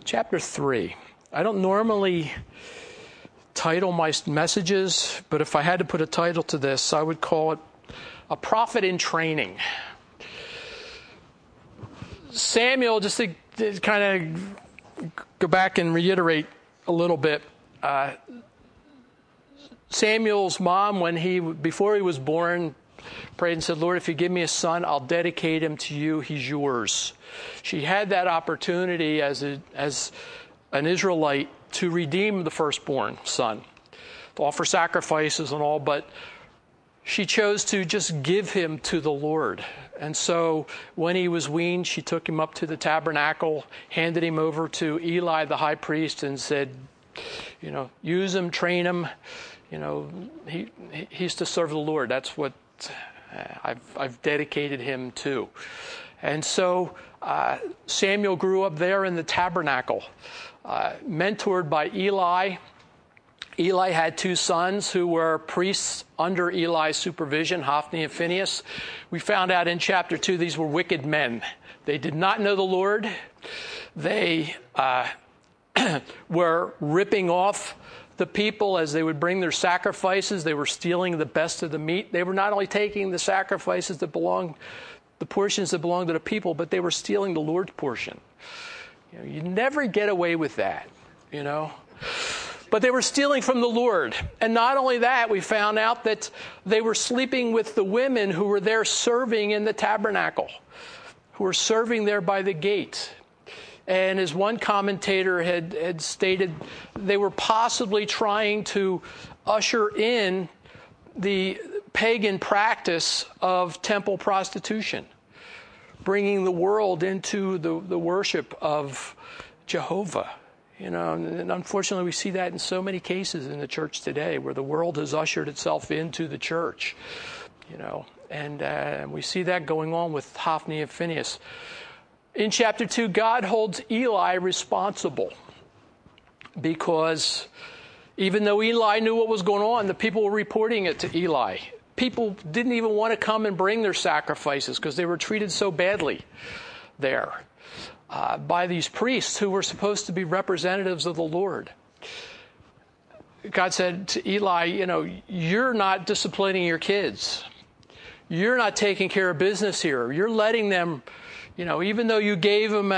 Chapter 3. I don't normally title my messages, but if I had to put a title to this, I would call it A Prophet in Training. Samuel, just to kind of go back and reiterate a little bit, Samuel's mom, before he was born, prayed and said, Lord, if you give me a son, I'll dedicate him to you. He's yours. She had that opportunity as an Israelite to redeem the firstborn son, to offer sacrifices and all, but she chose to just give him to the Lord. And so when he was weaned, she took him up to the tabernacle, handed him over to Eli, the high priest, and said, use him, train him. He's to serve the Lord. That's what I've dedicated him to. And so Samuel grew up there in the tabernacle, mentored by Eli. Eli had two sons who were priests under Eli's supervision, Hophni and Phinehas. We found out in chapter 2 these were wicked men. They did not know the Lord. They were ripping off the people as they would bring their sacrifices. They were stealing the best of the meat. They were not only taking the sacrifices that belonged, the portions that belonged to the people, but they were stealing the Lord's portion. You never get away with that, But they were stealing from the Lord. And not only that, we found out that they were sleeping with the women who were there serving in the tabernacle, who were serving there by the gate. And as one commentator had stated, they were possibly trying to usher in the pagan practice of temple prostitution, bringing the world into the worship of Jehovah. And unfortunately, we see that in so many cases in the church today, where the world has ushered itself into the church. And we see that going on with Hophni and Phinehas. In chapter 2, God holds Eli responsible because even though Eli knew what was going on, the people were reporting it to Eli. People didn't even want to come and bring their sacrifices because they were treated so badly there by these priests who were supposed to be representatives of the Lord. God said to Eli, you're not disciplining your kids. You're not taking care of business here. You're letting them, even though you gave them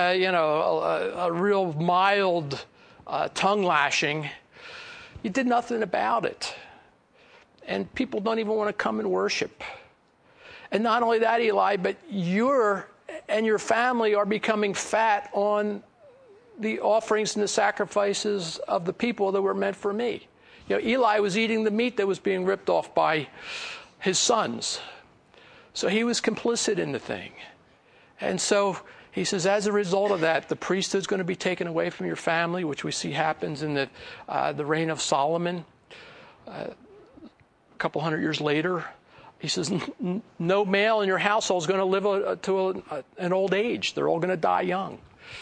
a real mild tongue lashing, you did nothing about it. And people don't even want to come and worship. And not only that, Eli, but you and your family are becoming fat on the offerings and the sacrifices of the people that were meant for me. Eli was eating the meat that was being ripped off by his sons. So he was complicit in the thing. And so he says, as a result of that, the priesthood is going to be taken away from your family, which we see happens in the reign of Solomon. A couple hundred years later, he says, no male in your household is going to live to an old age. They're all going to die young.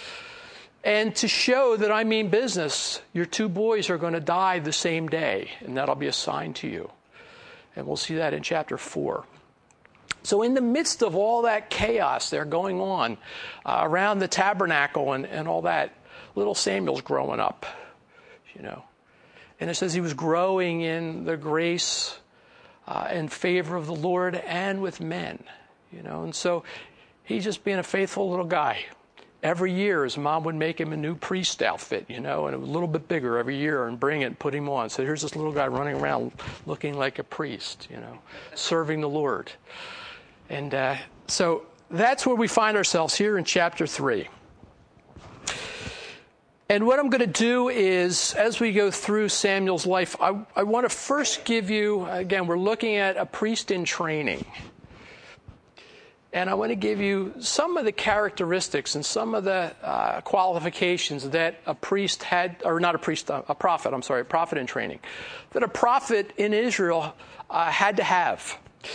And to show that I mean business, your two boys are going to die the same day, and that'll be a sign to you. And we'll see that in chapter 4. So in the midst of all that chaos there going on around the tabernacle and all that, little Samuel's growing up, And it says he was growing in the grace and favor of the Lord and with men, And so he's just being a faithful little guy. Every year his mom would make him a new priest outfit, and it was a little bit bigger every year and bring it and put him on. So here's this little guy running around looking like a priest, serving the Lord. And so that's where we find ourselves here in chapter 3. And what I'm going to do is, as we go through Samuel's life, I want to first give you, again, we're looking at a priest in training. And I want to give you some of the characteristics and some of the qualifications that a priest had, or not a priest, a prophet in training, that a prophet in Israel had to have.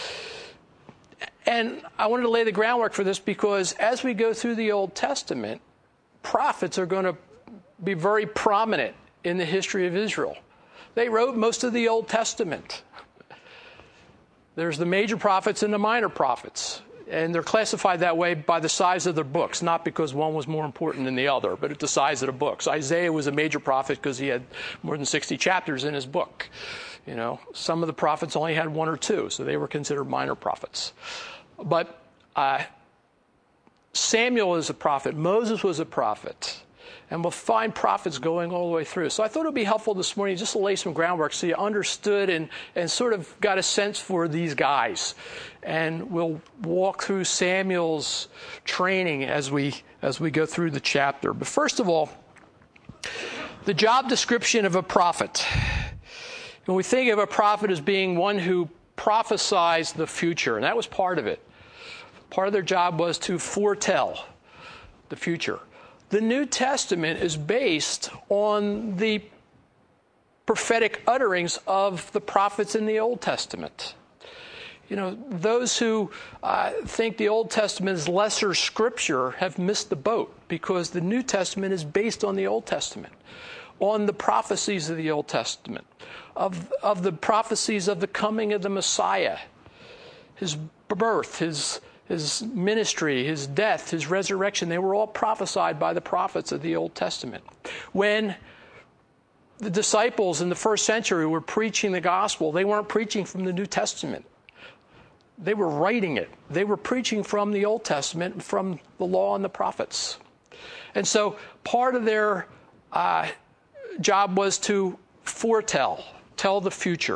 And I wanted to lay the groundwork for this because as we go through the Old Testament, prophets are going to be very prominent in the history of Israel. They wrote most of the Old Testament. There's the major prophets and the minor prophets. And they're classified that way by the size of their books, not because one was more important than the other, but at the size of the books. Isaiah was a major prophet because he had more than 60 chapters in his book. Some of the prophets only had 1 or 2, so they were considered minor prophets. But Samuel is a prophet. Moses was a prophet. And we'll find prophets going all the way through. So I thought it would be helpful this morning just to lay some groundwork so you understood and sort of got a sense for these guys. And we'll walk through Samuel's training as we go through the chapter. But first of all, the job description of a prophet. When we think of a prophet as being one who prophesies the future, and that was part of it. Part of their job was to foretell the future. The New Testament is based on the prophetic utterings of the prophets in the Old Testament. Those who think the Old Testament is lesser scripture have missed the boat, because the New Testament is based on the Old Testament, on the prophecies of the Old Testament, of the prophecies of the coming of the Messiah, his birth, his ministry, his death, his resurrection. They were all prophesied by the prophets of the Old Testament. When the disciples in the first century were preaching the gospel, they weren't preaching from the New Testament. They were writing it. They were preaching from the Old Testament, from the law and the prophets. And so part of their job was to tell the future.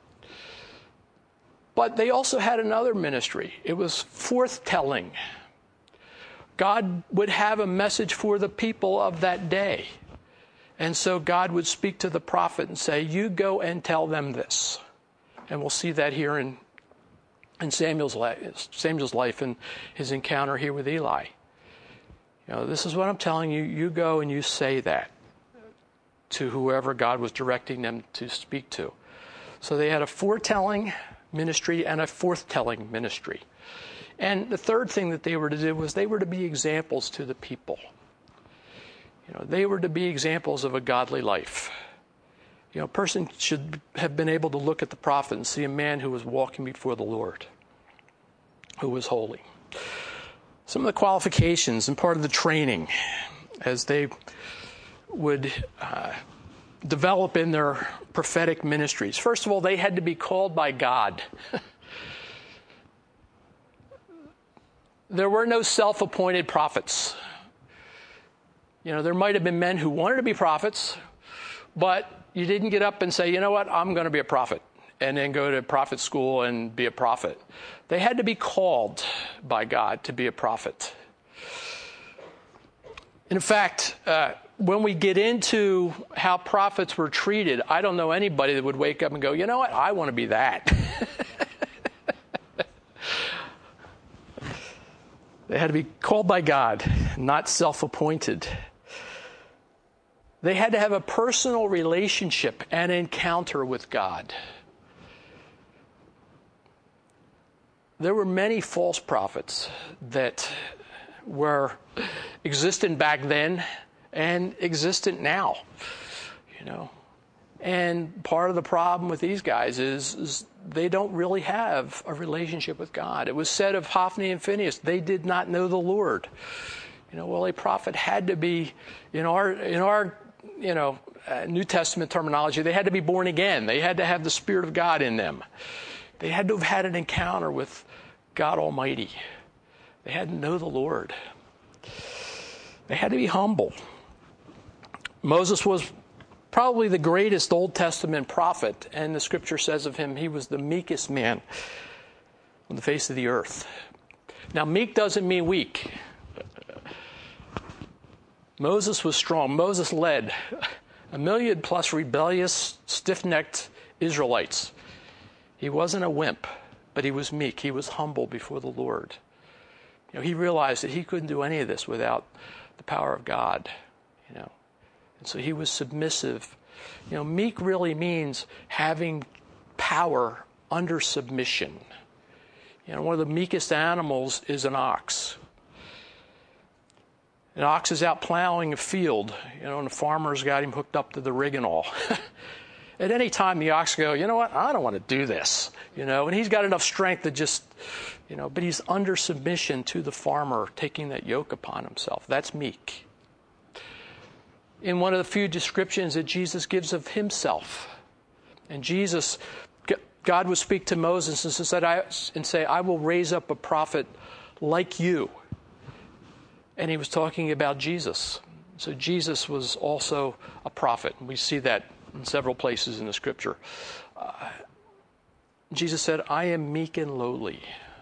But they also had another ministry. It was forthtelling. God would have a message for the people of that day. And so God would speak to the prophet and say, you go and tell them this. And we'll see that here in Samuel's life and his encounter here with Eli. This is what I'm telling you. You go and you say that to whoever God was directing them to speak to. So they had a foretelling ministry and a forthtelling ministry. And the third thing that they were to do was they were to be examples to the people. They were to be examples of a godly life. A person should have been able to look at the prophet and see a man who was walking before the Lord, who was holy. Some of the qualifications and part of the training as they would develop in their prophetic ministries. First of all, they had to be called by God. There were no self-appointed prophets. There might have been men who wanted to be prophets, but you didn't get up and say, you know what, I'm going to be a prophet, and then go to prophet school and be a prophet. They had to be called by God to be a prophet. In fact, when we get into how prophets were treated, I don't know anybody that would wake up and go, you know what, I want to be that. They had to be called by God, not self-appointed. They had to have a personal relationship and encounter with God. There were many false prophets that were existent back then and existent now, And part of the problem with these guys is they don't really have a relationship with God. It was said of Hophni and Phinehas, they did not know the Lord. A prophet had to be, in our New Testament terminology, they had to be born again. They had to have the Spirit of God in them. They had to have had an encounter with God Almighty. They had to know the Lord. They had to be humble. Moses was probably the greatest Old Testament prophet, and the scripture says of him, he was the meekest man on the face of the earth. Now, meek doesn't mean weak. Moses was strong. Moses led 1 million plus rebellious, stiff-necked Israelites. He wasn't a wimp, but he was meek. He was humble before the Lord. He realized that he couldn't do any of this without the power of God. And so he was submissive. Meek really means having power under submission. One of the meekest animals is an ox. An ox is out plowing a field, and the farmer's got him hooked up to the rig and all. At any time, the ox go, you know what, I don't want to do this, and he's got enough strength to just But he's under submission to the farmer, taking that yoke upon himself. That's meek. In one of the few descriptions that Jesus gives of himself, and God would speak to Moses and say, I will raise up a prophet like you. And he was talking about Jesus. So Jesus was also a prophet. We see that in several places in the scripture. Jesus said, I am meek and lowly.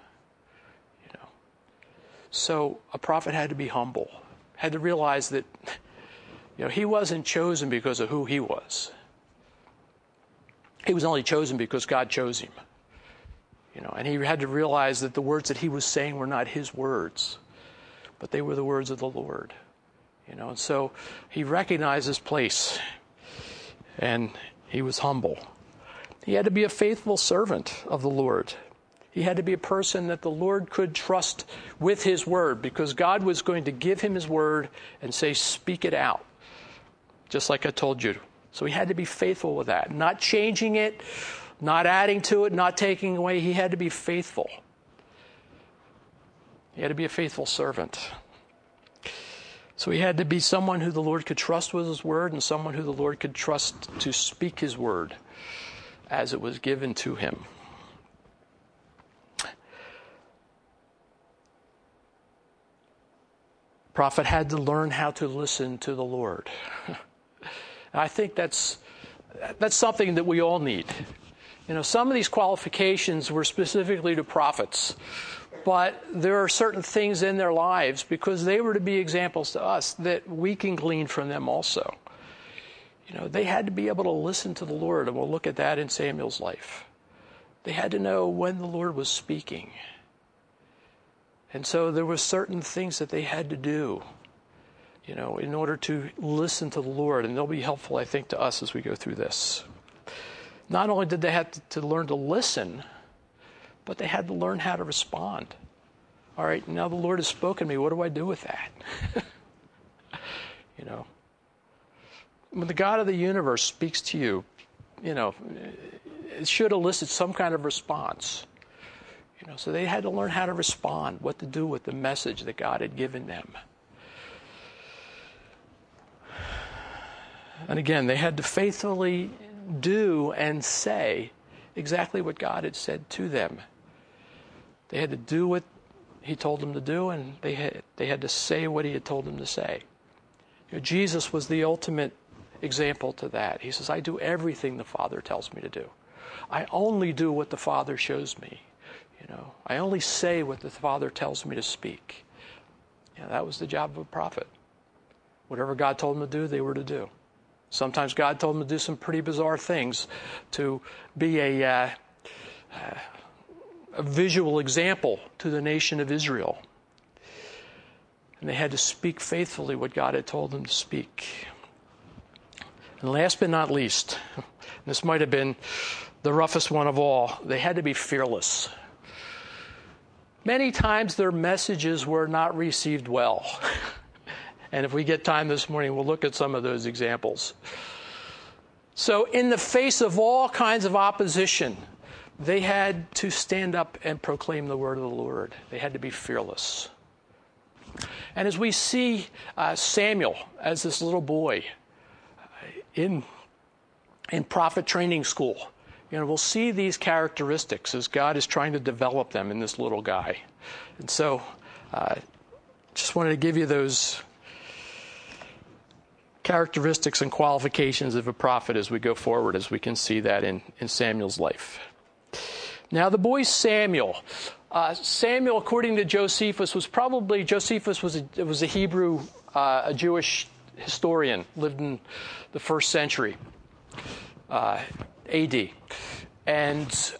So a prophet had to be humble, had to realize that he wasn't chosen because of who he was. He was only chosen because God chose him. And he had to realize that the words that he was saying were not his words, but they were the words of the Lord. And so he recognized his place, and he was humble. He had to be a faithful servant of the Lord. He had to be a person that the Lord could trust with his word, because God was going to give him his word and say, speak it out, just like I told you. So he had to be faithful with that, not changing it, not adding to it, not taking away. He had to be faithful. He had to be a faithful servant. So he had to be someone who the Lord could trust with his word, and someone who the Lord could trust to speak his word as it was given to him. Prophet had to learn how to listen to the Lord. I think that's something that we all need. Some of these qualifications were specifically to prophets, but there are certain things in their lives, because they were to be examples to us, that we can glean from them also. They had to be able to listen to the Lord, and we'll look at that in Samuel's life. They had to know when the Lord was speaking. And so there were certain things that they had to do, in order to listen to the Lord. And they'll be helpful, I think, to us as we go through this. Not only did they have to learn to listen, but they had to learn how to respond. All right, now the Lord has spoken to me. What do I do with that? When the God of the universe speaks to you, it should elicit some kind of response. So they had to learn how to respond, what to do with the message that God had given them. And again, they had to faithfully do and say exactly what God had said to them. They had to do what he told them to do, and they had to say what he had told them to say. Jesus was the ultimate example to that. He says, I do everything the Father tells me to do. I only do what the Father shows me. I only say what the Father tells me to speak. That was the job of a prophet. Whatever God told them to do, they were to do. Sometimes God told them to do some pretty bizarre things, to be a visual example to the nation of Israel. And they had to speak faithfully what God had told them to speak. And last but not least, this might have been the roughest one of all, they had to be fearless. Many times their messages were not received well. And if we get time this morning, we'll look at some of those examples. So in the face of all kinds of opposition, they had to stand up and proclaim the word of the Lord. They had to be fearless. And as we see Samuel as this little boy in prophet training school, we'll see these characteristics as God is trying to develop them in this little guy. And so just wanted to give you those characteristics and qualifications of a prophet as we go forward, as we can see that in Samuel's life. Now the boy Samuel. Samuel, according to Josephus, was a Hebrew, a Jewish historian, lived in the 1st century AD. And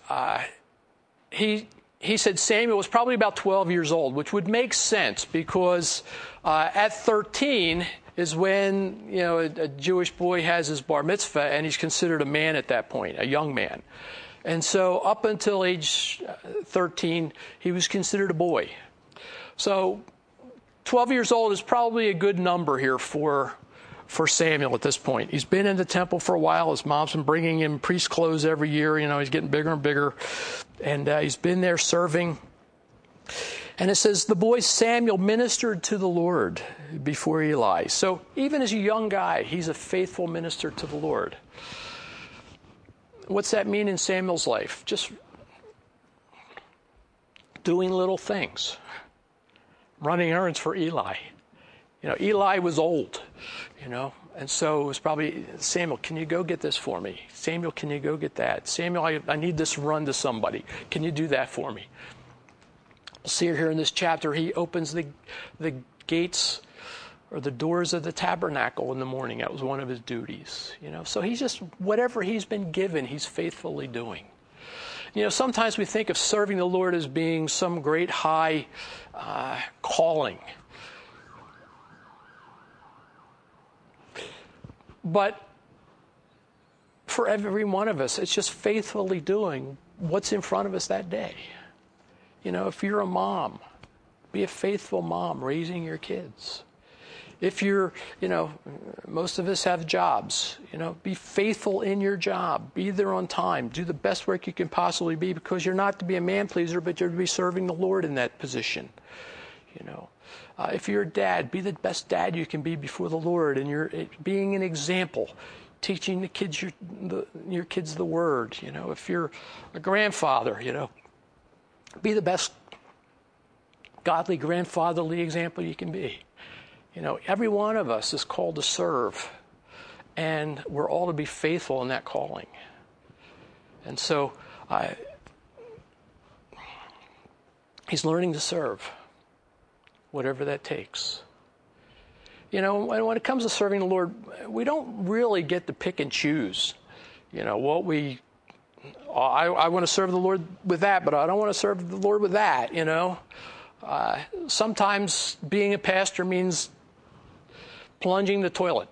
he said Samuel was probably about 12 years old, which would make sense because at 13 is when a Jewish boy has his bar mitzvah, and he's considered a man at that point, a young man. And so up until age 13, he was considered a boy. So 12 years old is probably a good number here for Samuel at this point. He's been in the temple for a while. His mom's been bringing him priest clothes every year. He's getting bigger and bigger. And he's been there serving. And it says, the boy Samuel ministered to the Lord before Eli. So even as a young guy, he's a faithful minister to the Lord. What's that mean in Samuel's life? Just doing little things. Running errands for Eli. Eli was old, and so it was probably, Samuel, can you go get this for me? Samuel, can you go get that? Samuel, I need this run to somebody. Can you do that for me? We'll see here in this chapter, he opens the gates or the doors of the tabernacle in the morning. That was one of his duties. So he's just, whatever he's been given, he's faithfully doing. Sometimes we think of serving the Lord as being some great high calling. But for every one of us, it's just faithfully doing what's in front of us that day. If you're a mom, be a faithful mom raising your kids. If you're, most of us have jobs, be faithful in your job. Be there on time. Do the best work you can possibly be, because you're not to be a man pleaser, but you're to be serving the Lord in that position. If you're a dad, be the best dad you can be before the Lord, and you're being an example, teaching the kids your kids the Word. If you're a grandfather, be the best godly grandfatherly example you can be. Every one of us is called to serve, and we're all to be faithful in that calling. And so he's learning to serve, whatever that takes. When it comes to serving the Lord, we don't really get to pick and choose, what we... I want to serve the Lord with that, but I don't want to serve the Lord with that, Sometimes being a pastor means plunging the toilet,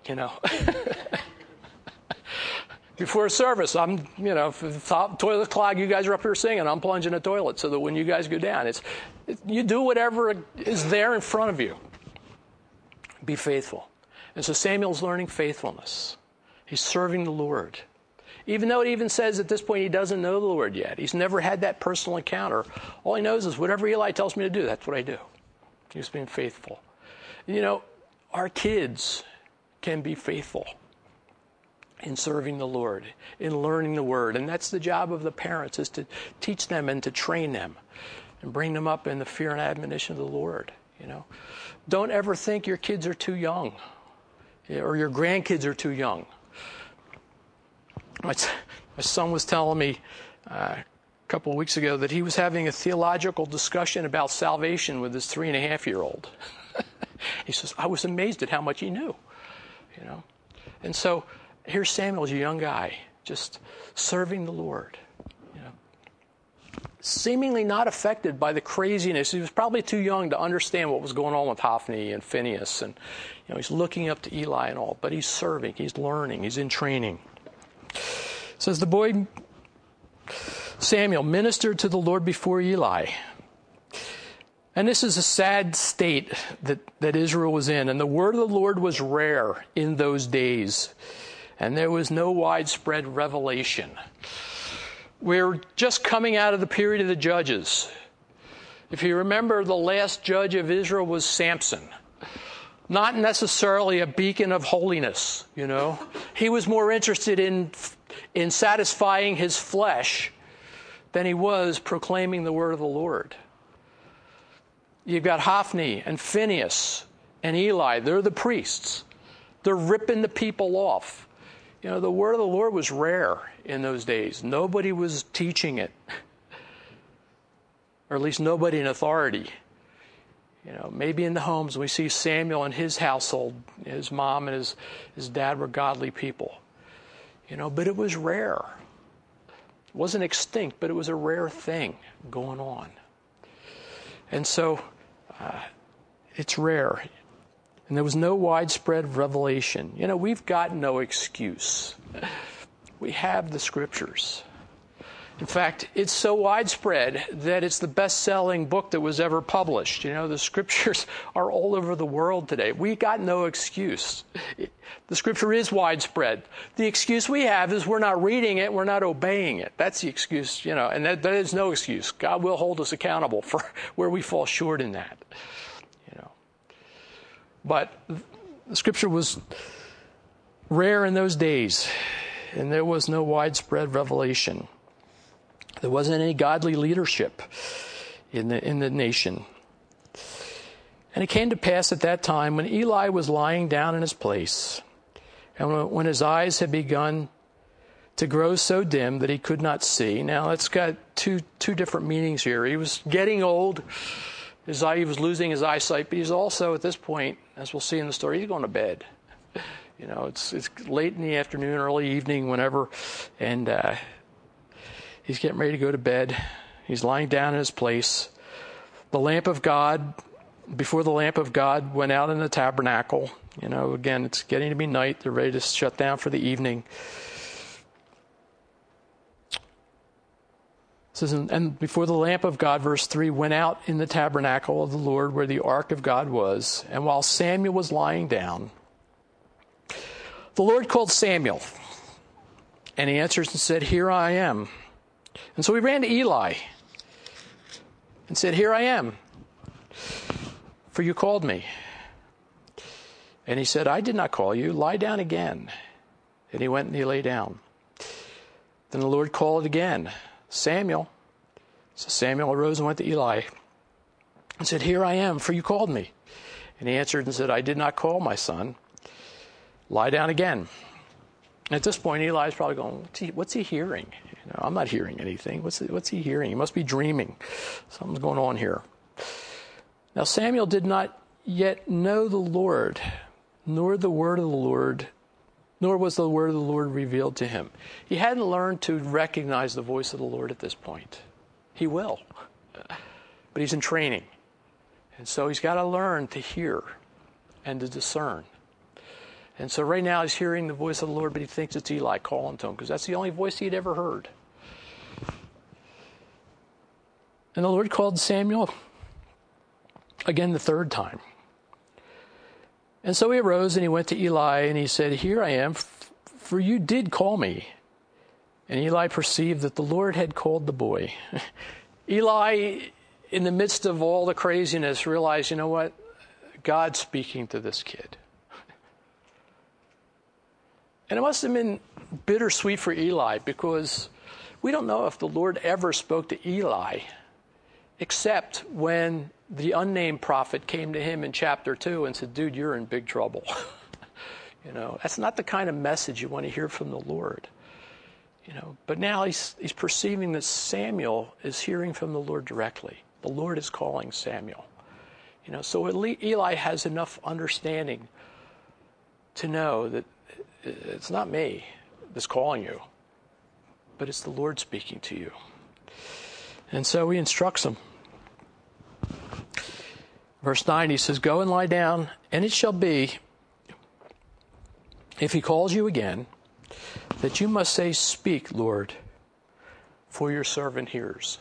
Before a service, if the toilet's clogged, you guys are up here singing, I'm plunging the toilet so that when you guys go down, you do whatever is there in front of you. Be faithful. And so Samuel's learning faithfulness. He's serving the Lord. Even though it even says at this point he doesn't know the Lord yet. He's never had that personal encounter. All he knows is whatever Eli tells me to do, that's what I do. He's being faithful. Our kids can be faithful in serving the Lord, in learning the Word. And that's the job of the parents, is to teach them and to train them and bring them up in the fear and admonition of the Lord. Don't ever think your kids are too young or your grandkids are too young. My son was telling me a couple of weeks ago that he was having a theological discussion about salvation with his 3.5-year-old. He says, I was amazed at how much he knew, And so here's Samuel, as a young guy, just serving the Lord, seemingly not affected by the craziness. He was probably too young to understand what was going on with Hophni and Phinehas, and he's looking up to Eli and all, but he's serving, he's learning, he's in training. It says the boy Samuel ministered to the Lord before Eli. And this is a sad state that Israel was in. And the word of the Lord was rare in those days. And there was no widespread revelation. We're just coming out of the period of the judges. If you remember, the last judge of Israel was Samson. Not necessarily a beacon of holiness, He was more interested in satisfying his flesh than he was proclaiming the word of the Lord. You've got Hophni and Phinehas and Eli. They're the priests. They're ripping the people off. The word of the Lord was rare in those days. Nobody was teaching it. Or at least nobody in authority. Maybe in the homes we see Samuel and his household, his mom and his dad were godly people. But it was rare. It wasn't extinct, but it was a rare thing going on. And so it's rare. And there was no widespread revelation. We've got no excuse. We have the Scriptures. In fact, it's so widespread that it's the best-selling book that was ever published. You know, the scriptures are all over the world today. We got no excuse. The scripture is widespread. The excuse we have is we're not reading it, we're not obeying it. That's the excuse, you know, and that is no excuse. God will hold us accountable for where we fall short in that. You know. But the scripture was rare in those days, and there was no widespread revelation. There wasn't any godly leadership in the nation. And it came to pass at that time when Eli was lying down in his place, and when his eyes had begun to grow so dim that he could not see. Now, it's got two different meanings here. He was getting old. He was losing his eyesight, but he's also, at this point, as we'll see in the story, he's going to bed. You know, it's late in the afternoon, early evening, whenever, and he's getting ready to go to bed. He's lying down in his place. Before the lamp of God went out in the tabernacle. You know, again, it's getting to be night. They're ready to shut down for the evening. It says, and before the lamp of God, verse 3, went out in the tabernacle of the Lord where the ark of God was. And while Samuel was lying down, the Lord called Samuel. And he answers and said, "Here I am." And so he ran to Eli and said, "Here I am, for you called me." And he said, "I did not call you. Lie down again." And he went and he lay down. Then the Lord called again, "Samuel." So Samuel arose and went to Eli and said, "Here I am, for you called me." And he answered and said, "I did not call, my son. Lie down again." At this point, Eli's probably going, what's he hearing? You know, I'm not hearing anything. What's he hearing? He must be dreaming. Something's going on here. Now, Samuel did not yet know the Lord, nor was the word of the Lord revealed to him. He hadn't learned to recognize the voice of the Lord at this point. He will, but he's in training. And so he's got to learn to hear and to discern. And so right now he's hearing the voice of the Lord, but he thinks it's Eli calling to him because that's the only voice he'd ever heard. And the Lord called Samuel again the third time. And so he arose and he went to Eli and he said, "Here I am, for you did call me." And Eli perceived that the Lord had called the boy. Eli, in the midst of all the craziness, realized, you know what? God's speaking to this kid. And it must have been bittersweet for Eli because we don't know if the Lord ever spoke to Eli except when the unnamed prophet came to him in chapter 2 and said, "Dude, you're in big trouble." You know, that's not the kind of message you want to hear from the Lord. You know, but now he's perceiving that Samuel is hearing from the Lord directly. The Lord is calling Samuel. You know, so Eli has enough understanding to know that it's not me that's calling you, but it's the Lord speaking to you. And so he instructs him. Verse 9, he says, "Go and lie down, and it shall be, if he calls you again, that you must say, 'Speak, Lord, for your servant hears.'"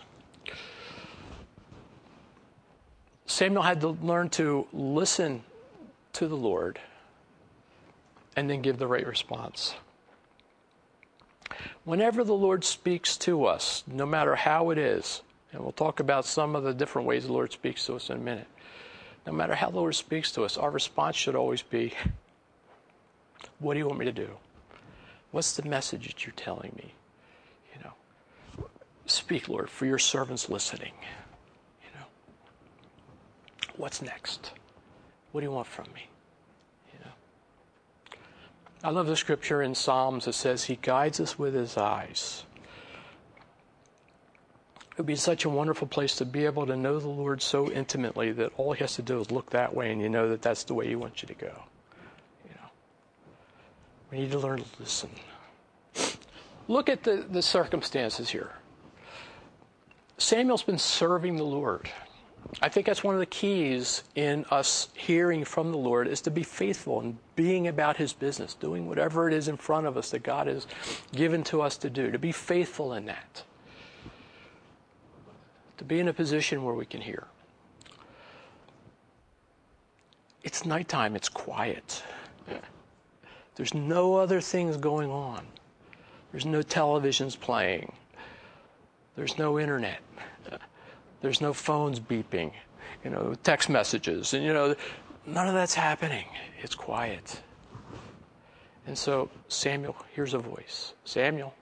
Samuel had to learn to listen to the Lord and then give the right response. Whenever the Lord speaks to us, no matter how it is, and we'll talk about some of the different ways the Lord speaks to us in a minute, no matter how the Lord speaks to us, our response should always be, "What do you want me to do? What's the message that you're telling me? You know, speak, Lord, for your servant's listening. You know, what's next? What do you want from me?" I love the scripture in Psalms that says he guides us with his eyes. It would be such a wonderful place to be able to know the Lord so intimately that all he has to do is look that way and you know that that's the way he wants you to go. You know, we need to learn to listen. Look at the circumstances here. Samuel's been serving the Lord. I think that's one of the keys in us hearing from the Lord is to be faithful and being about his business, doing whatever it is in front of us that God has given to us to do, to be faithful in that. to be in a position where we can hear. It's nighttime. It's quiet. There's no other things going on. There's no televisions playing. There's no internet. There's no phones beeping, text messages. And, none of that's happening. It's quiet. And so Samuel hears a voice. Samuel.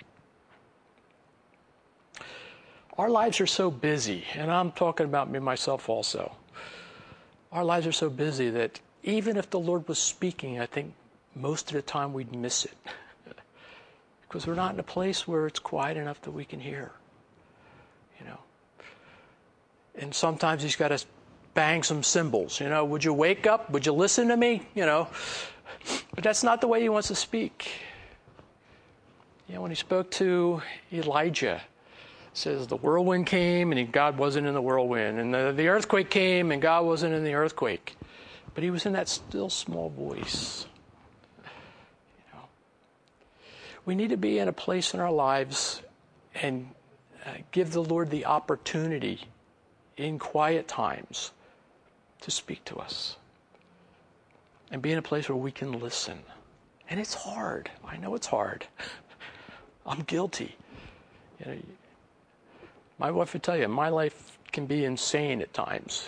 Our lives are so busy, and I'm talking about me myself also. Our lives are so busy that even if the Lord was speaking, I think most of the time we'd miss it. Because we're not in a place where it's quiet enough that we can hear. And sometimes he's got to bang some cymbals. Would you wake up? Would you listen to me? But that's not the way he wants to speak. When he spoke to Elijah, it says the whirlwind came and God wasn't in the whirlwind. And the earthquake came and God wasn't in the earthquake. But he was in that still small voice. We need to be in a place in our lives and give the Lord the opportunity in quiet times to speak to us. And be in a place where we can listen. And it's hard. I know it's hard. I'm guilty. My wife would tell you, my life can be insane at times.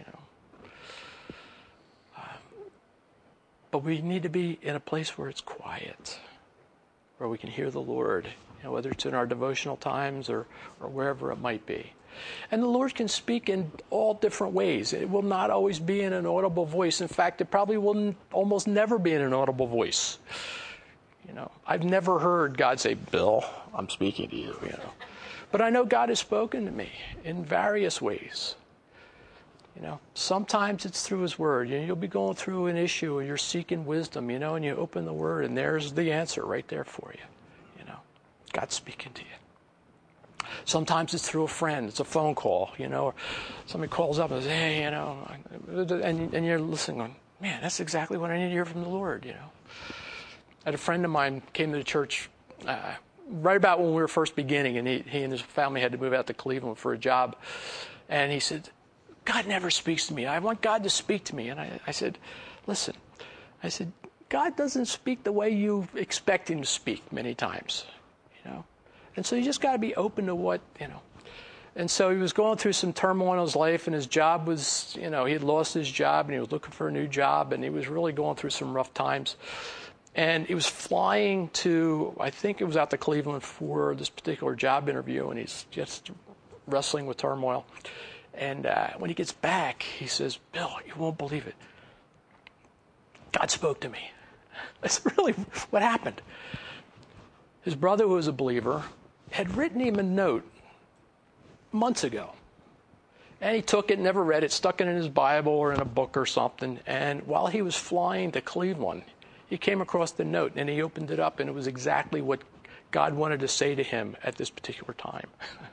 But we need to be in a place where it's quiet, where we can hear the Lord, whether it's in our devotional times or wherever it might be. And the Lord can speak in all different ways. It will not always be in an audible voice. In fact, it probably will almost never be in an audible voice. I've never heard God say, Bill, I'm speaking to you, But I know God has spoken to me in various ways. Sometimes it's through His Word. You'll be going through an issue and you're seeking wisdom, and you open the Word and there's the answer right there for you. God's speaking to you. Sometimes it's through a friend. It's a phone call, or somebody calls up and says, hey, and you're listening going, man, that's exactly what I need to hear from the Lord, I had a friend of mine came to the church right about when we were first beginning, and he and his family had to move out to Cleveland for a job. And he said, God never speaks to me. I want God to speak to me. And I said, listen, God doesn't speak the way you expect Him to speak many times. And so you just got to be open to what, And so he was going through some turmoil in his life, and his job was, he had lost his job, and he was looking for a new job, and he was really going through some rough times. And he was flying to, I think it was out to Cleveland for this particular job interview, and he's just wrestling with turmoil. And when he gets back, he says, Bill, you won't believe it. God spoke to me. That's really what happened. His brother, who was a believer, had written him a note months ago. And he took it, never read it, stuck it in his Bible or in a book or something. And while he was flying to Cleveland, he came across the note and he opened it up, and it was exactly what God wanted to say to him at this particular time.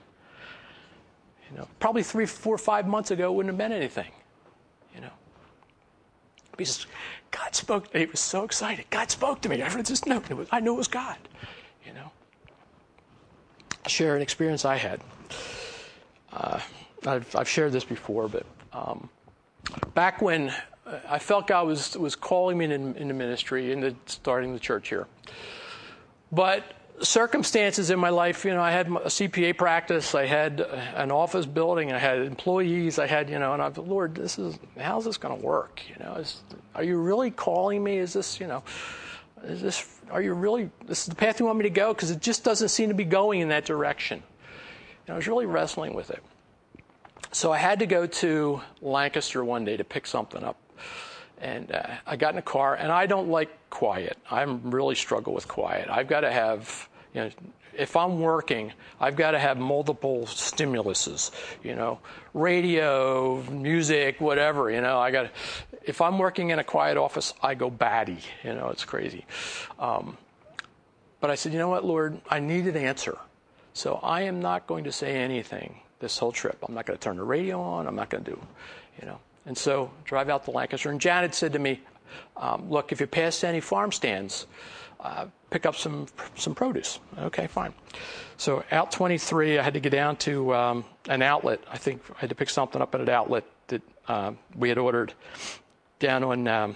Probably 3, 4, 5 months ago, it wouldn't have meant anything. Because God spoke. He was so excited. God spoke to me. I read this note. I knew it was God. I'll share an experience I had. I've shared this before, but back when I felt God was calling me into ministry, into starting the church here. But circumstances in my life, I had a CPA practice, I had an office building, I had employees, I had, and I thought, Lord, how's this going to work? Are you really calling me? Is this, this is the path you want me to go? Because it just doesn't seem to be going in that direction. I was really wrestling with it. So I had to go to Lancaster one day to pick something up. And I got in a car, and I don't like quiet. I really struggle with quiet. I've got to have, if I'm working, I've got to have multiple stimuluses, radio, music, whatever, if I'm working in a quiet office, I go batty, it's crazy. But I said, you know what, Lord, I need an answer. So I am not going to say anything this whole trip. I'm not going to turn the radio on. I'm not going to do, And so drive out to Lancaster. And Janet said to me, look, if you pass any farm stands, pick up some produce. Okay, fine. So out 23, I had to get down to an outlet. I think I had to pick something up at an outlet that we had ordered down on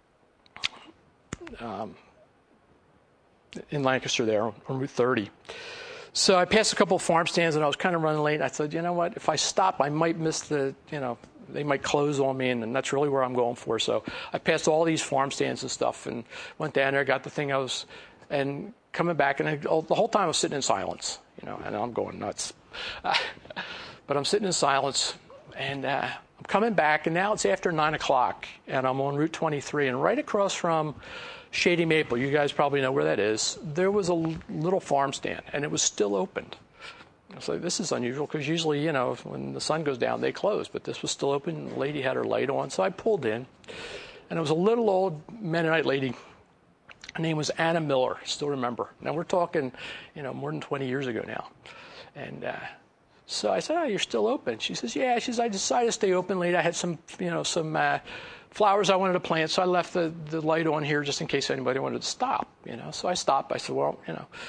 in Lancaster there on Route 30. So I passed a couple of farm stands, and I was kind of running late. I said, you know what? If I stop, I might miss they might close on me, and that's really where I'm going for. So I passed all these farm stands and stuff and went down there, got the thing and coming back, and the whole time I was sitting in silence, and I'm going nuts. But I'm sitting in silence, and I'm coming back, and now it's after 9 o'clock, and I'm on Route 23, and right across from Shady Maple, you guys probably know where that is, there was a little farm stand, and it was still opened. I was like, this is unusual, because usually, when the sun goes down, they close, but this was still open. The lady had her light on, so I pulled in, and it was a little old Mennonite lady. Her name was Anna Miller, I still remember. Now, we're talking, more than 20 years ago now. And so I said, oh, you're still open? She says, yeah. She says, I decided to stay open late. I had some flowers I wanted to plant, so I left the light on here just in case anybody wanted to stop, So I stopped. I said, well,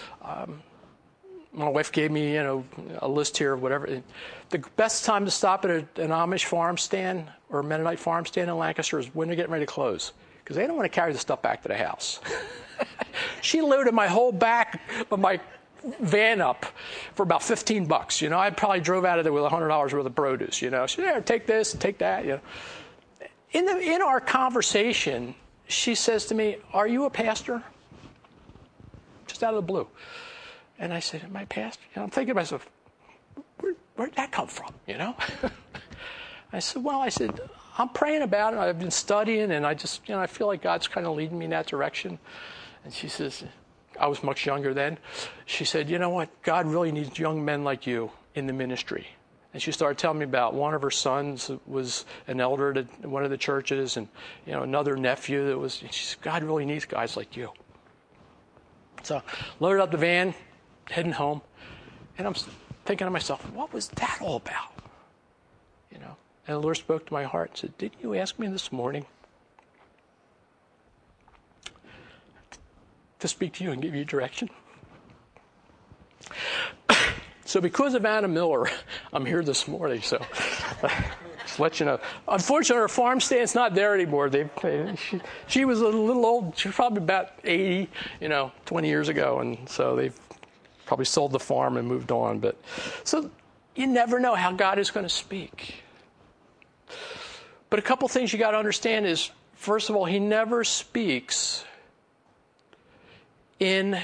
my wife gave me, a list here of whatever. The best time to stop at an Amish farm stand or a Mennonite farm stand in Lancaster is when they're getting ready to close, because they don't want to carry the stuff back to the house. She loaded my whole back of my van up for about $15. I probably drove out of there with $100 worth of produce. She said, "There, take this, take that." In our conversation, she says to me, "Are you a pastor?" Just out of the blue. And I said, "Am I a pastor?" I'm thinking to myself, where'd that come from? I said, I'm praying about it. I've been studying, and I just, I feel like God's kind of leading me in that direction. And she says, I was much younger then. She said, you know what? God really needs young men like you in the ministry. And she started telling me about one of her sons was an elder at one of the churches, and another nephew that was. She said, God really needs guys like you. So loaded up the van, heading home, and I'm thinking to myself, what was that all about? And the Lord spoke to my heart and said, didn't you ask me this morning to speak to you and give you direction? So because of Anna Miller, I'm here this morning, so just let you know. Unfortunately, her farm stand's not there anymore. She was a little old. She was probably about 80, 20 years ago, and so they've probably sold the farm and moved on. But so you never know how God is going to speak. But a couple things you got to understand is, first of all, he never speaks in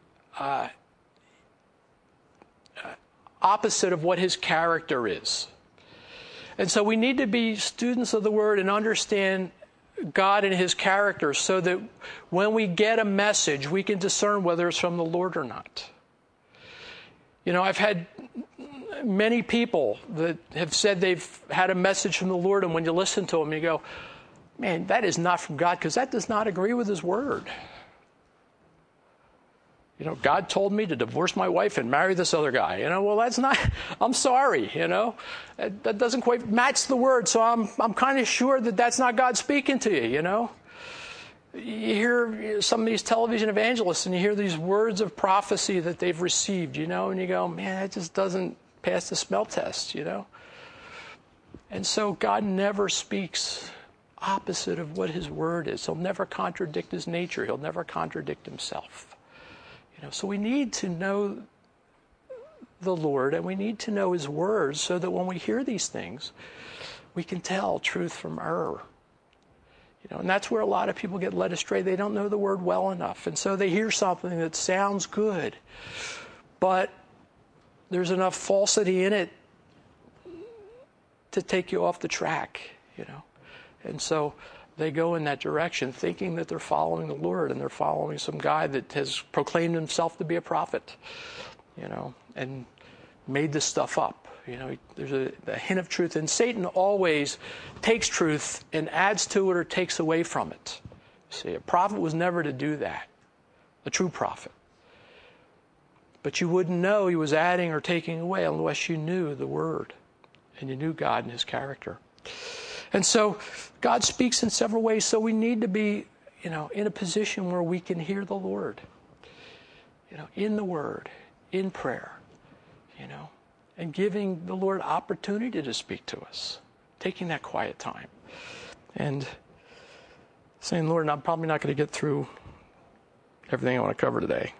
opposite of what his character is. And so we need to be students of the Word and understand God and his character so that when we get a message, we can discern whether it's from the Lord or not. I've had many people that have said they've had a message from the Lord, and when you listen to them, you go, man, that is not from God, because that does not agree with his word. God told me to divorce my wife and marry this other guy. Well, that's not, I'm sorry, that doesn't quite match the word, so I'm kind of sure that that's not God speaking to you, You hear some of these television evangelists, and you hear these words of prophecy that they've received, and you go, man, that just doesn't pass the smell test, And so God never speaks opposite of what his word is. He'll never contradict his nature. He'll never contradict himself. So we need to know the Lord, and we need to know his words so that when we hear these things, we can tell truth from error. And that's where a lot of people get led astray. They don't know the word well enough. And so they hear something that sounds good, but there's enough falsity in it to take you off the track, And so they go in that direction thinking that they're following the Lord, and they're following some guy that has proclaimed himself to be a prophet, and made this stuff up. There's a hint of truth, and Satan always takes truth and adds to it or takes away from it. See, a prophet was never to do that, a true prophet. But you wouldn't know he was adding or taking away unless you knew the word and you knew God and his character. And so God speaks in several ways, so we need to be in a position where we can hear the Lord, in the Word, in prayer, and giving the Lord opportunity to speak to us, taking that quiet time, and saying, Lord, I'm probably not going to get through everything I want to cover today.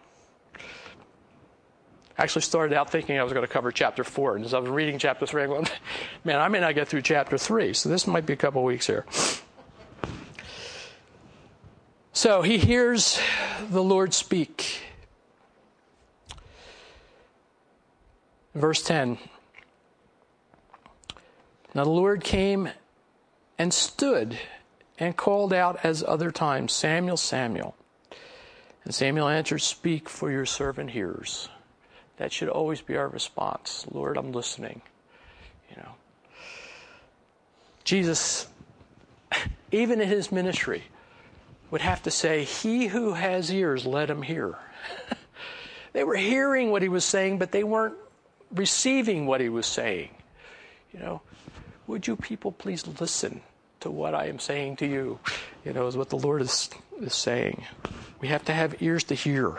I actually started out thinking I was going to cover chapter 4, and as I was reading chapter 3, I'm going, man, I may not get through chapter 3, so this might be a couple of weeks here. So he hears the Lord speak. Verse 10. Now the Lord came and stood and called out as other times, Samuel, Samuel. And Samuel answered, speak, for your servant hears. That should always be our response. Lord, I'm listening. Jesus, even in his ministry, would have to say, he who has ears, let him hear. They were hearing what he was saying, but they weren't receiving what he was saying. Would you people please listen to what I am saying to you? Is what the Lord is saying. We have to have ears to hear.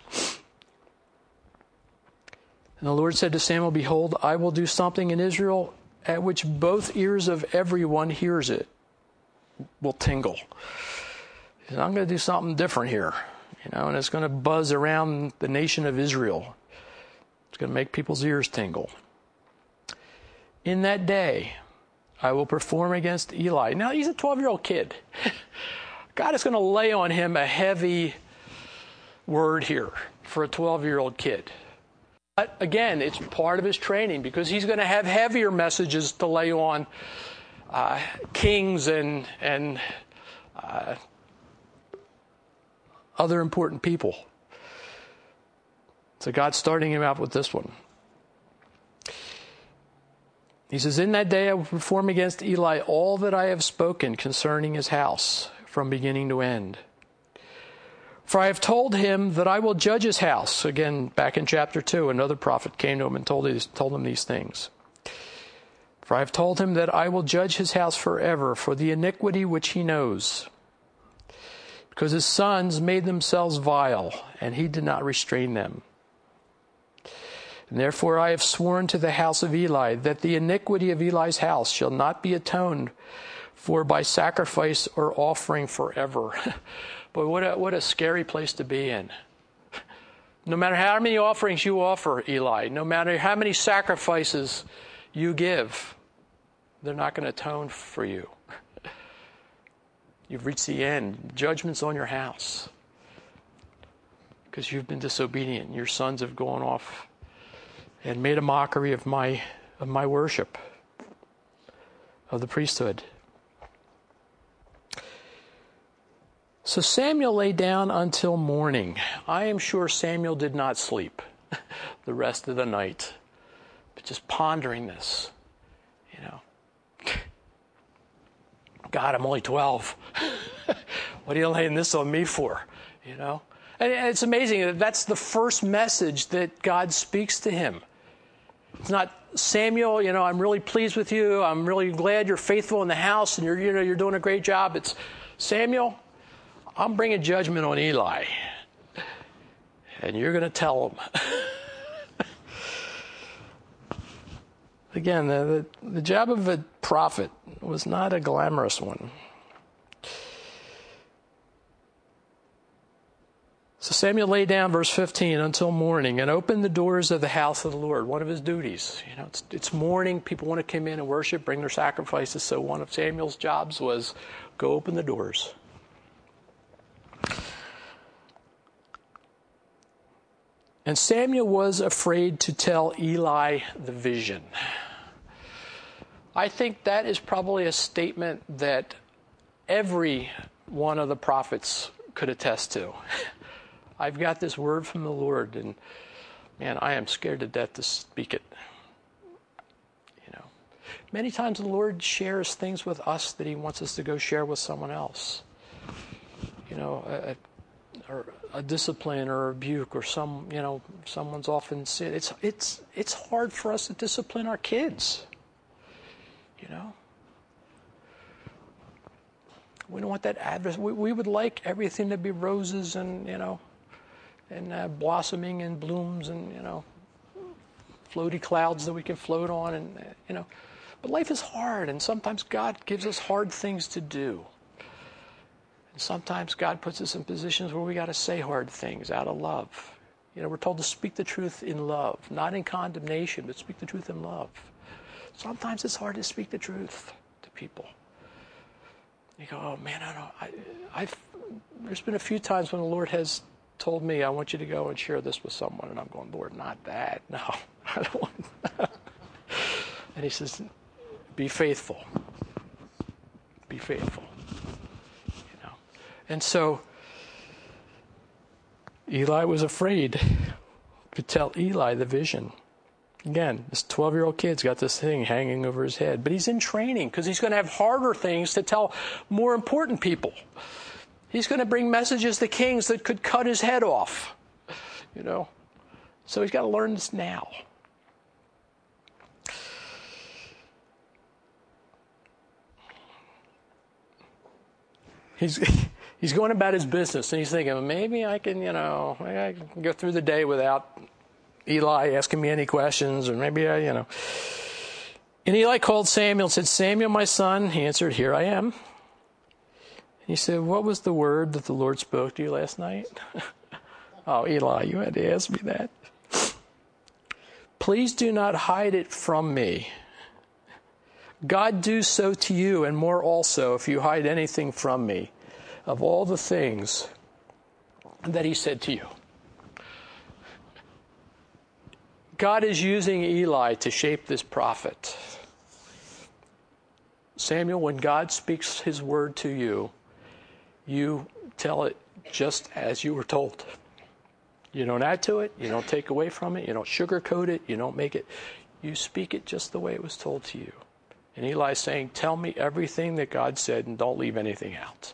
And the Lord said to Samuel, behold, I will do something in Israel at which both ears of everyone hears it will tingle. He said, I'm going to do something different here, and it's going to buzz around the nation of Israel. It's going to make people's ears tingle. In that day, I will perform against Eli. Now, he's a 12-year-old kid. God is going to lay on him a heavy word here for a 12-year-old kid. But again, it's part of his training because he's going to have heavier messages to lay on kings and other important people. So God's starting him out with this one. He says, in that day I will perform against Eli all that I have spoken concerning his house from beginning to end. For I have told him that I will judge his house. Again, back in chapter 2, another prophet came to him and told him these things. For I have told him that I will judge his house forever for the iniquity which he knows. Because his sons made themselves vile, and he did not restrain them. And therefore I have sworn to the house of Eli that the iniquity of Eli's house shall not be atoned for by sacrifice or offering forever. But what a scary place to be in. No matter how many offerings you offer, Eli, no matter how many sacrifices you give, they're not going to atone for you. You've reached the end. Judgment's on your house because you've been disobedient. Your sons have gone off and made a mockery of my worship, of the priesthood. So Samuel lay down until morning. I am sure Samuel did not sleep the rest of the night, but just pondering this, God, I'm only 12. What are you laying this on me for? And it's amazing that that's the first message that God speaks to him. It's not, Samuel, I'm really pleased with you. I'm really glad you're faithful in the house and you're doing a great job. It's, Samuel, I'm bringing judgment on Eli. And you're going to tell him. Again, the job of a prophet was not a glamorous one. So Samuel lay down, verse 15, until morning and opened the doors of the house of the Lord. One of his duties. It's morning. People want to come in and worship, bring their sacrifices. So one of Samuel's jobs was go open the doors. And Samuel was afraid to tell Eli the vision. I think that is probably a statement that every one of the prophets could attest to. I've got this word from the Lord, and man, I am scared to death to speak it. Many times the Lord shares things with us that he wants us to go share with someone else. Or a discipline or a rebuke or someone's often sin. It's hard for us to discipline our kids. We don't want that adverse. We would like everything to be roses and, and blossoming and blooms and, floaty clouds that we can float on and, But life is hard, and sometimes God gives us hard things to do. And sometimes God puts us in positions where we got to say hard things out of love. We're told to speak the truth in love, not in condemnation, but speak the truth in love. Sometimes it's hard to speak the truth to people. You go, oh man, there's been a few times when the Lord has told me, I want you to go and share this with someone, and I'm going, Lord, not that. No, I don't want that. And he says, be faithful. Be faithful. And so Eli was afraid to tell Eli the vision. Again, this 12-year-old kid's got this thing hanging over his head. But he's in training because he's going to have harder things to tell more important people. He's going to bring messages to kings that could cut his head off. So he's got to learn this now. He's going about his business, and he's thinking, maybe I can, I can go through the day without Eli asking me any questions, or maybe And Eli called Samuel and said, Samuel, my son. He answered, here I am. And he said, what was the word that the Lord spoke to you last night? Oh, Eli, you had to ask me that. Please do not hide it from me. God do so to you, and more also, if you hide anything from me, of all the things that he said to you. God is using Eli to shape this prophet. Samuel, when God speaks his word to you, you tell it just as you were told. You don't add to it, you don't take away from it, you don't sugarcoat it, you don't make it. You speak it just the way it was told to you. And Eli's saying, tell me everything that God said and don't leave anything out.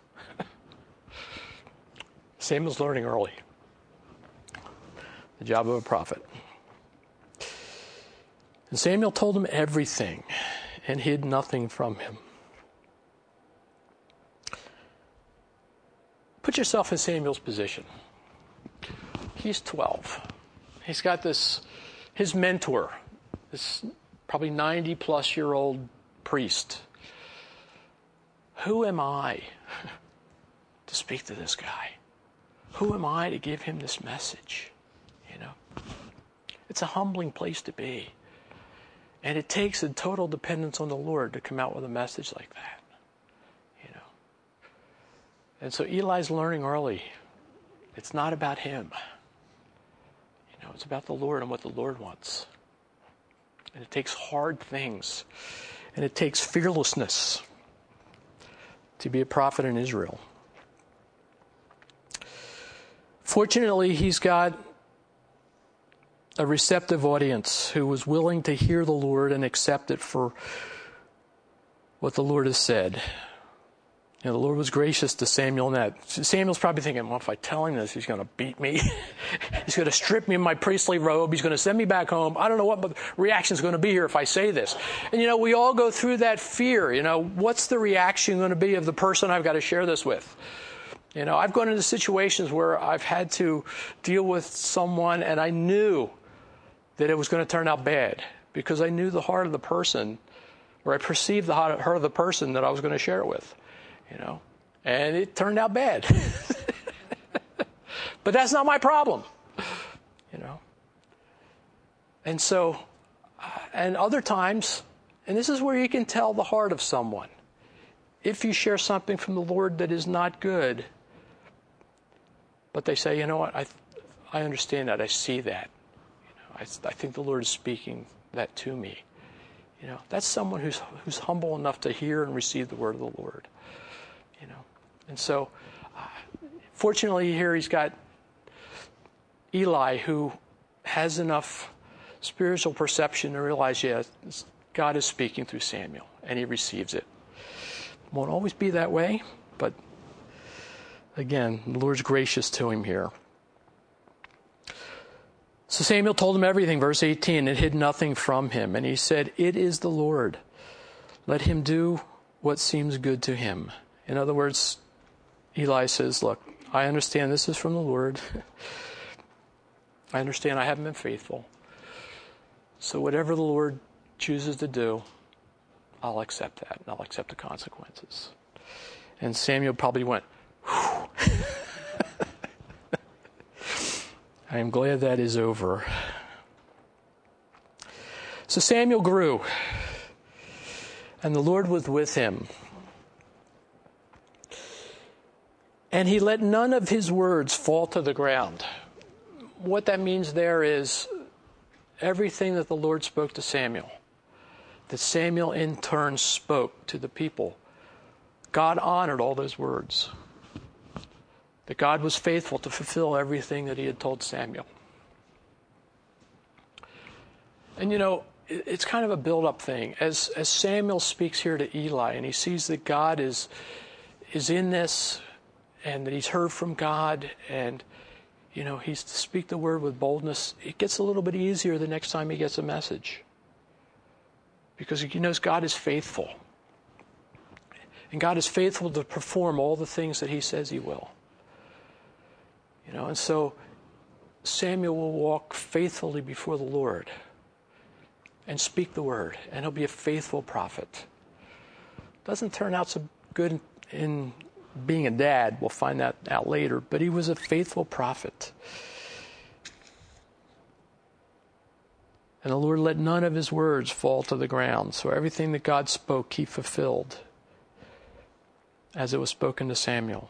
Samuel's learning early. The job of a prophet. And Samuel told him everything and hid nothing from him. Put yourself in Samuel's position. He's 12. He's got his mentor, this probably 90-plus-year-old priest. Who am I to speak to this guy? Who am I to give him this message? It's a humbling place to be. And it takes a total dependence on the Lord to come out with a message like that. And so Eli's learning early. It's not about him. It's about the Lord and what the Lord wants. And it takes hard things. And it takes fearlessness to be a prophet in Israel. Fortunately, he's got a receptive audience who was willing to hear the Lord and accept it for what the Lord has said. The Lord was gracious to Samuel in that. Samuel's probably thinking, well, if I tell him this, he's going to beat me. He's going to strip me in my priestly robe. He's going to send me back home. I don't know what the reaction's going to be here if I say this. And, we all go through that fear. What's the reaction going to be of the person I've got to share this with? I've gone into situations where I've had to deal with someone and I knew that it was going to turn out bad because I knew the heart of the person, or I perceived the heart of the person that I was going to share it with. And it turned out bad. But that's not my problem, And so, and other times, and this is where you can tell the heart of someone. If you share something from the Lord that is not good, but they say, you know what, I understand that, I see that. I think the Lord is speaking that to me. That's someone who's humble enough to hear and receive the word of the Lord. And so, fortunately here he's got Eli who has enough spiritual perception to realize, God is speaking through Samuel, and he receives it. Won't always be that way, but again, the Lord's gracious to him here. So Samuel told him everything, verse 18, and hid nothing from him. And he said, it is the Lord. Let him do what seems good to him. In other words, Eli says, look, I understand this is from the Lord. I understand I haven't been faithful. So whatever the Lord chooses to do, I'll accept that, and I'll accept the consequences. And Samuel probably went, whew. I am glad that is over. So Samuel grew, and the Lord was with him. And he let none of his words fall to the ground. What that means there is everything that the Lord spoke to Samuel, that Samuel in turn spoke to the people, God honored all those words. That God was faithful to fulfill everything that he had told Samuel. And it's kind of a build-up thing. As Samuel speaks here to Eli, and he sees that God is in this, and that he's heard from God, and he's to speak the word with boldness, it gets a little bit easier the next time he gets a message. Because he knows God is faithful. And God is faithful to perform all the things that he says he will. And so Samuel will walk faithfully before the Lord and speak the word, and he'll be a faithful prophet. Doesn't turn out so good in being a dad. We'll find that out later. But he was a faithful prophet. And the Lord let none of his words fall to the ground. So everything that God spoke, he fulfilled as it was spoken to Samuel.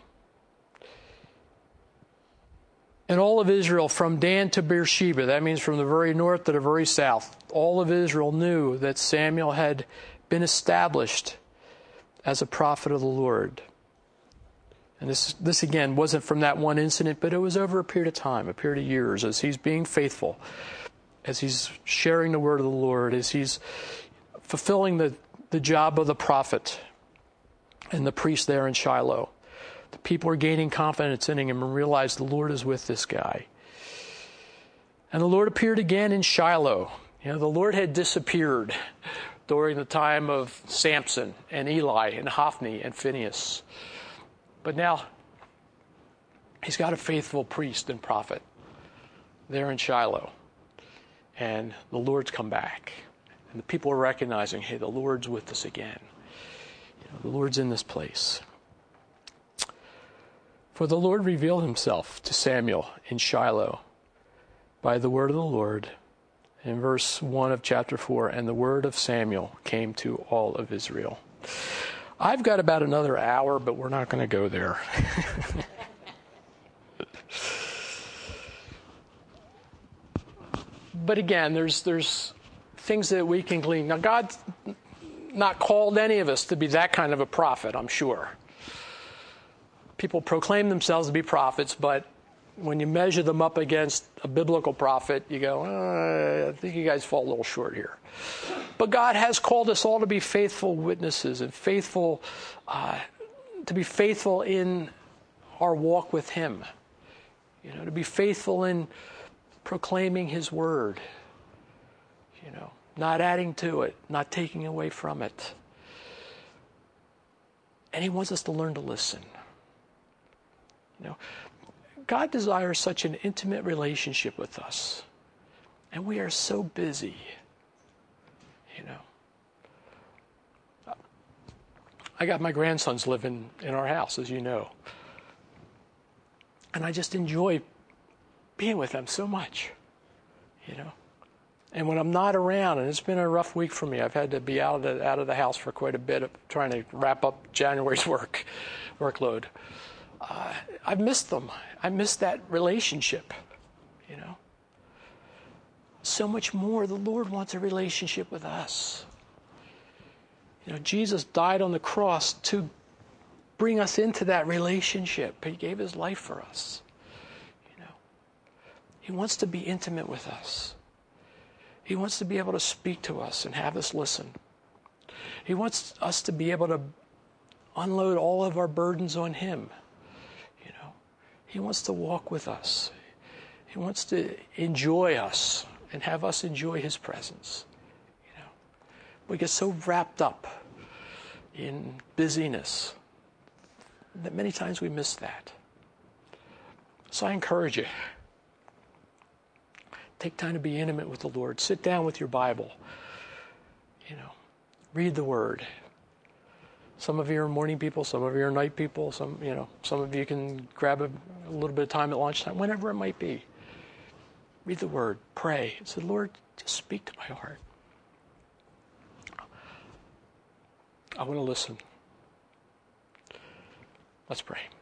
And all of Israel, from Dan to Beersheba, that means from the very north to the very south, all of Israel knew that Samuel had been established as a prophet of the Lord. And this again wasn't from that one incident, but it was over a period of time, a period of years, as he's being faithful, as he's sharing the word of the Lord, as he's fulfilling the job of the prophet and the priest there in Shiloh. The people are gaining confidence in him and realize the Lord is with this guy. And the Lord appeared again in Shiloh. The Lord had disappeared during the time of Samson and Eli and Hophni and Phinehas. But now he's got a faithful priest and prophet there in Shiloh. And the Lord's come back. And the people are recognizing, hey, the Lord's with us again. The Lord's in this place. For the Lord revealed himself to Samuel in Shiloh by the word of the Lord. In verse 1 of chapter 4, and the word of Samuel came to all of Israel. I've got about another hour, but we're not going to go there. But again, there's things that we can glean. Now, God's not called any of us to be that kind of a prophet, I'm sure. People proclaim themselves to be prophets, but when you measure them up against a biblical prophet, you go, I think you guys fall a little short here. But God has called us all to be faithful witnesses and faithful, to be faithful in our walk with him. To be faithful in proclaiming his word. Not adding to it, not taking away from it. And he wants us to learn to listen. God desires such an intimate relationship with us. And we are so busy. I got my grandsons living in our house, as you know. And I just enjoy being with them so much. And when I'm not around, and it's been a rough week for me, I've had to be out of the house for quite a bit, of trying to wrap up January's workload. I've missed them. I miss that relationship, So much more, the Lord wants a relationship with us. Jesus died on the cross to bring us into that relationship. He gave his life for us. He wants to be intimate with us. He wants to be able to speak to us and have us listen. He wants us to be able to unload all of our burdens on him. He wants to walk with us. He wants to enjoy us and have us enjoy his presence. We get so wrapped up in busyness that many times we miss that. So I encourage you. Take time to be intimate with the Lord. Sit down with your Bible. Read the Word. Some of you are morning people, some of you are night people, some of you can grab a little bit of time at lunchtime, whenever it might be. Read the Word, pray, and say, Lord, just speak to my heart. I want to listen. Let's pray.